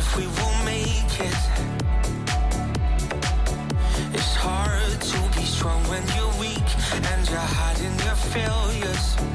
if we will make it. It's hard to be strong when you're weak and you're hiding your failures.